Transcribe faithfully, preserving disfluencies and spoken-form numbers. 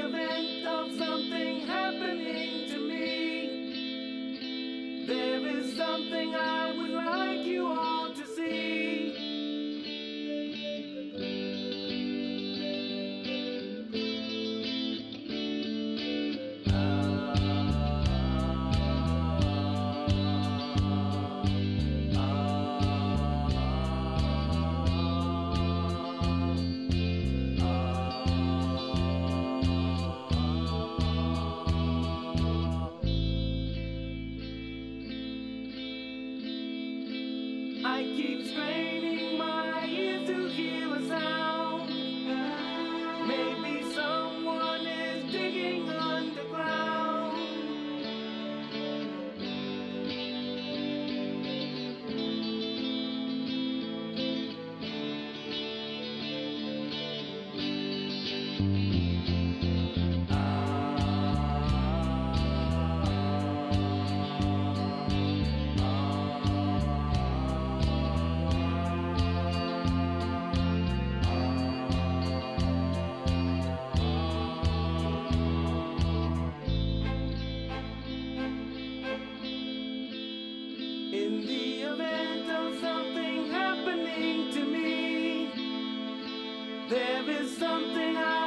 event of something happening to me, there is something I would like you all to see. I keep straining my ears to hear a sound. Maybe someone is digging underground. In the event of something happening to me, there is something I